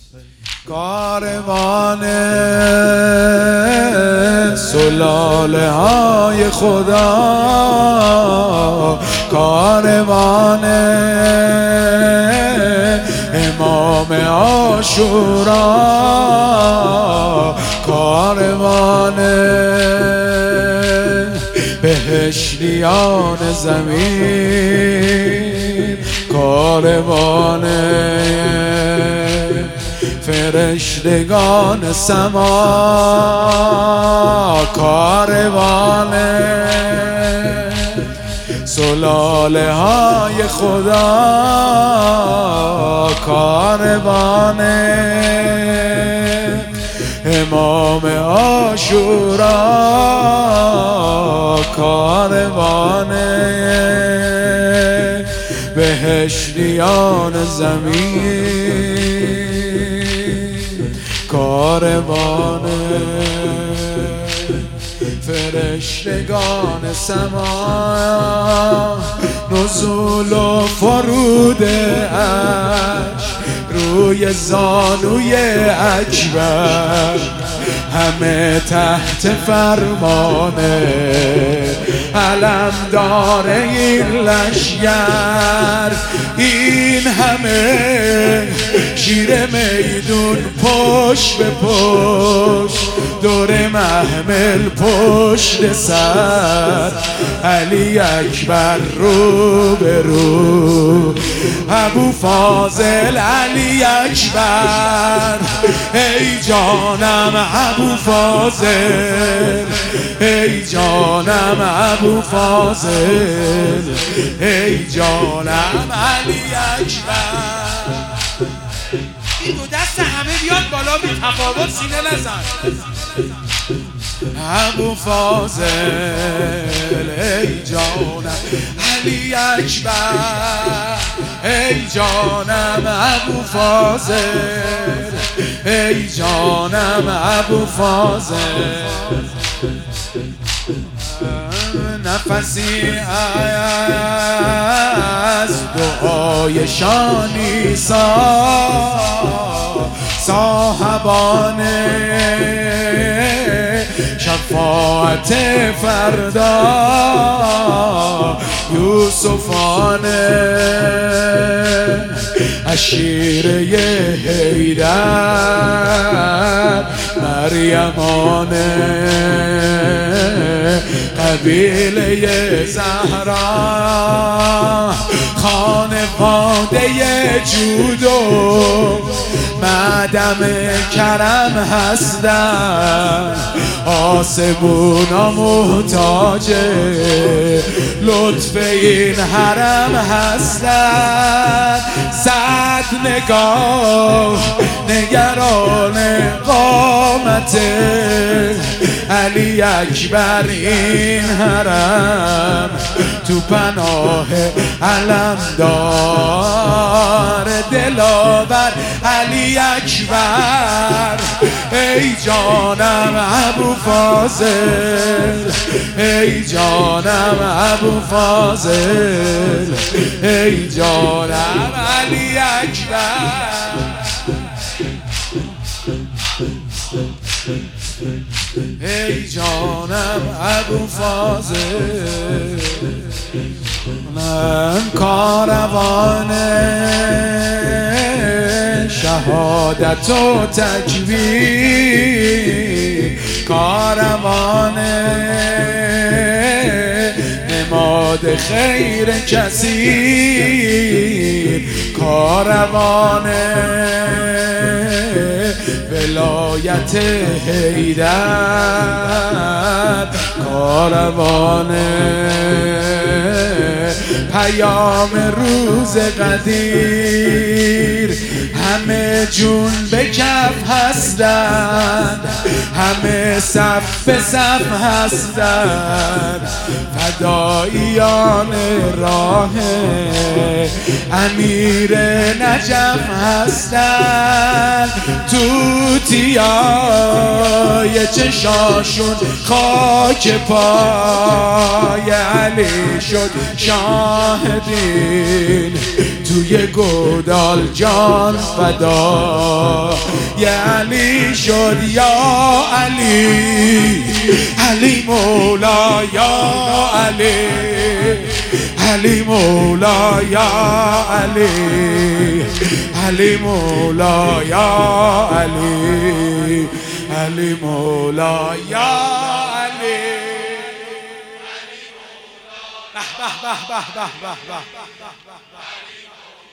کاروان سلاله های خدا، کاروان امام عاشورا، کاروان بهشتیان زمین، کاروان فرشتگان سما، کاروان سلاله های خدا، کاروان امام عاشورا، کاروان بهشتیان زمین، کاروان فرشتگان سما، نزول و فرود عرش روی زانوی اکبر، همه تحت فرمانه علمدار این لشگر، این همه شیر میدون پشت به پشت، دور محمل پشت سر، علی اکبر رو به رو، ابو فاضل علی اکبر، ای جانم ابو فاضل، ای جانم ابو فاضل، ای جانم علی اکبر. این دو دست همه بیاد بالا، بی تفاوت سینه نزن. ابو فاضل ای جانم علی اکبر، ای جانم ابو فاضل، ای جانم ابو فاضل. نفسی از دعایشان ایسا، صاحبان شفاعت فردا، یوسفان عشیره حیدر، مريمان قبیله زهرا، خانواده جود و معدم کرم هستن، آسمونا محتاج لطف این حرم هستن، صد نگاه نگران قامت علی اکبر این حرم، تو پناه علمدار دلاور علی اکبر، ای جانم ابو فاضل، ای جانم ابو فاضل، ای جانم علی اکبر. ای جانم ابو فاضل، من کاروان شهادت و تکبیر، کاروان نماد خیر کثیر، کاروان ولایت حیدر، کاروان پیام روز قدیر، همه جون به کف هستند، همه صف به صف هستند، فداییان راه امیر نجف هستند، توتیای چشاشون خاک پای علی شد شاهدین، توی گودال جان فدا یا علی شد یا علی علی مولا یا علی علی مولا یا علی علی مولا یا علی علی مولا یا علی به به به به به به به